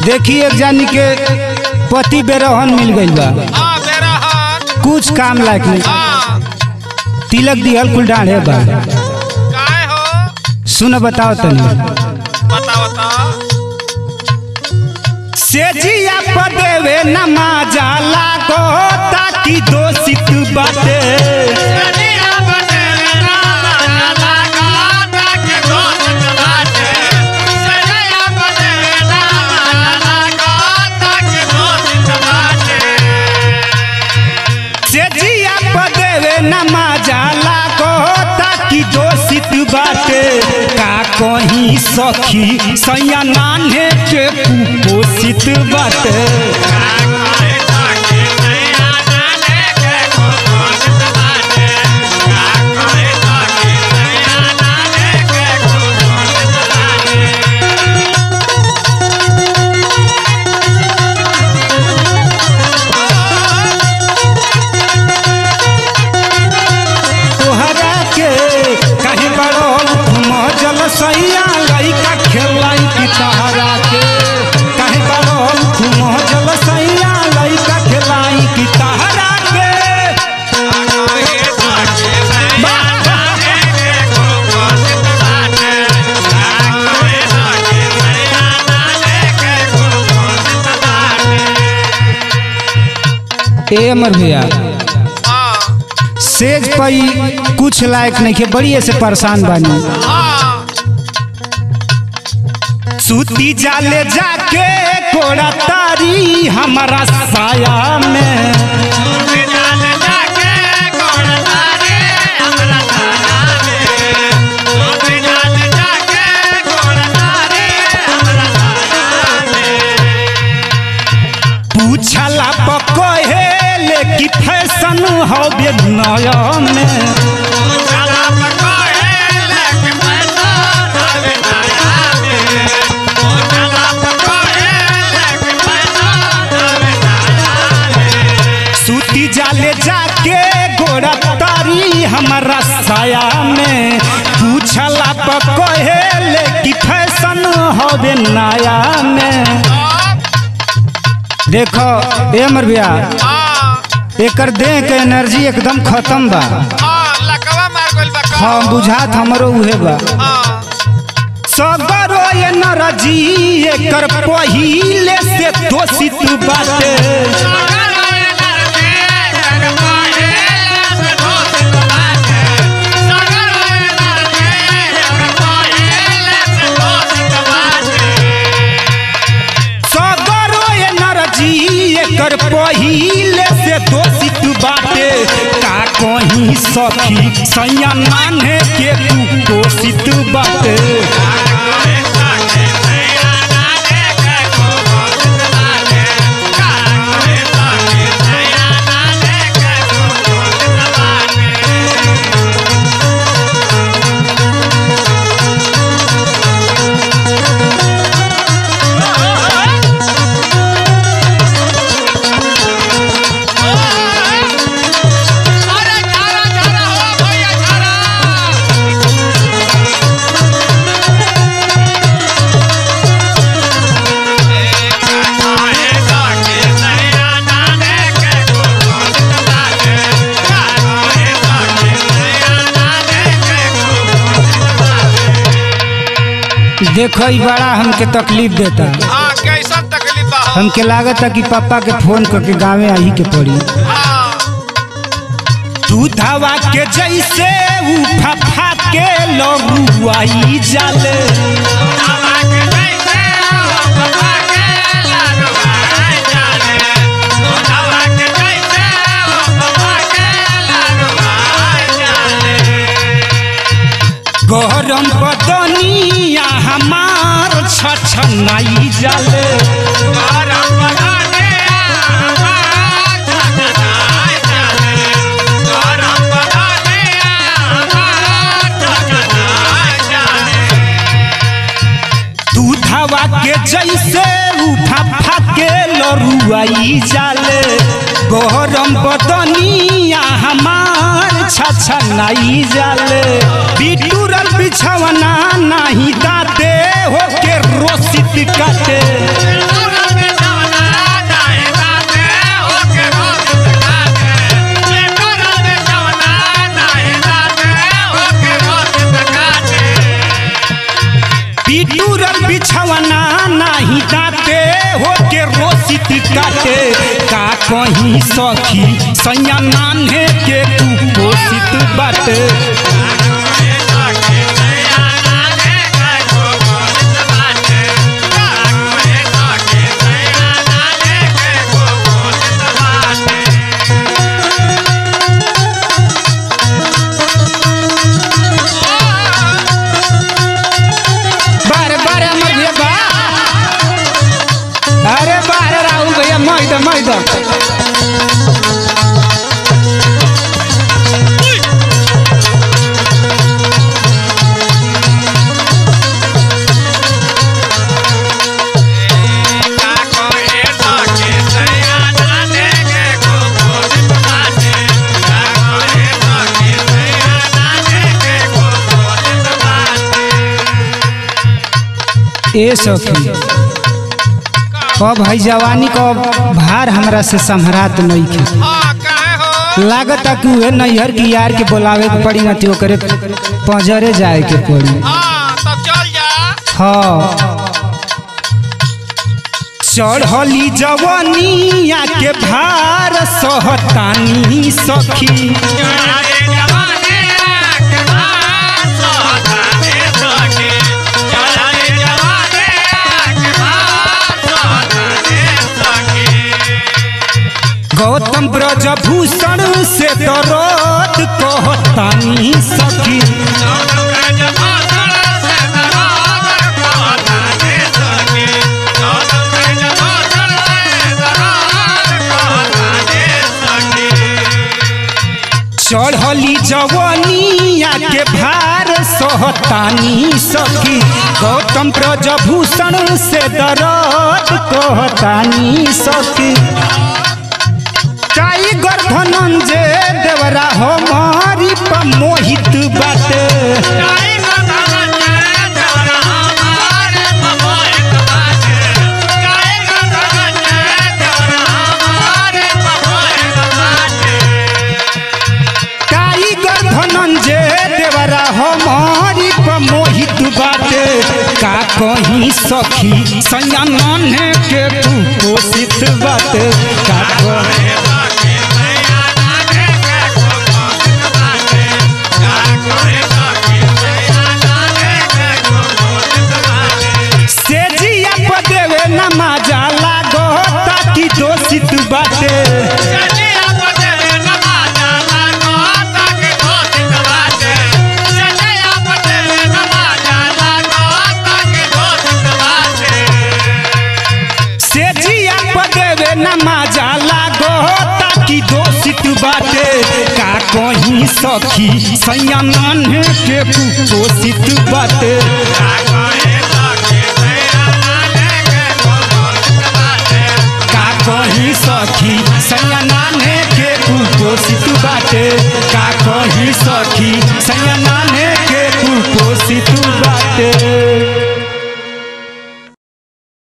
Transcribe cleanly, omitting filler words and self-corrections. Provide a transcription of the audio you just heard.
देखिए एक जानी के पति बेरहन मिल गई बा। कुछ काम लायक नहीं। तिलक दिहल कुल डाढ़े बा। सुन बताओ तनी। सेजिया पदेवे नमाजा लागो ताकि दोषित बाटे। सेजिया पदेवे नमाजा लागो ताकि दोषित बाटे। का कहीं सखी सैया नान्हे के कुपोषित बाटे। तोहरा के कहीं बड़ो मजल सैया लइका खेलाई की तहरा के। कहीं बड़ो मजल सैया लइका खेलाई की तहरा के। ए अमर भैया सेज पई कुछ लायक नहीं के बड़ी ऐसे परेशान बानी। सूती जाले जाके कोड़ा तारी हमारा साया में। पूछला पकोहे लेकी फैशन हो नया में। सूती जाले जाके गोड़ा तारी हमारा साया में। पूछला पकोहे लेकी फैशन होबे नया में। देखो ए अमर भैया एकर देह के एनर्जी एकदम खत्म बा। हाँ बुझात हमरो उहे बा। सगरो एनर्जी एकर पहिले से दोषित बाटे। एकर पहिले से दोषित बाटे। का कहीं सखी सैया नान्हे के कुपोषित बाटे। देखो ई बड़ा हमके तकलीफ देता। कैसन तकलीफ बा? हमके लागत कि पापा के फोन करके गाँव आई के पड़ी। दूधवा के जैसे उफा के लरुआई जाले। गरम बदनिया हमार छछनाई जाले। दूधवा के जैसे उफा के लरुआई जाले। गरम बदनिया हमार छछनाई जाले। बिटूरल बिछवना नहीं दाते होके रोसित काटे। टूरल बिछवना नाही दाते हो के रोसित काटे का कहीं सखी सैया नान्हे के कुपोषित बाटे अरे बारे राहुल भैया मैदा ए सखी कब भाई जवानी का भार हमरा से संभरात नहीं के लागत कि उहे नैहर की यार के बोलावे के पड़ी ना तो करे पजरे जाए के पड़ी तब चल जा। हाँ चढ़ली जवानिया के भार सहतानी सखी गौतम ब्रजभूषण से दरद कहतानी सखी चढ़ली जवानिया के भार सहतानी सखी गौतम ब्रजभूषण से दरद कहतानी सखी टाइगर धनंजय देवरा हमारी पर मोहित बाटे टाइगर धनंजय देवरा हमारी पर मोहित बाटे का कहीं सखी सैया नान्हे के कुपोषित बाटे का दोषित बाटे सेजिया पदेवे नमाजा लागो ताकि दोषित बाटे का कहीं सखी सैया नान्हे के कुपोषित बाटे कहीं सखी सैया नान्हे के कुपोषित बाटे का कहीं सखी सैया नान्हे के कुपोषित बाटे।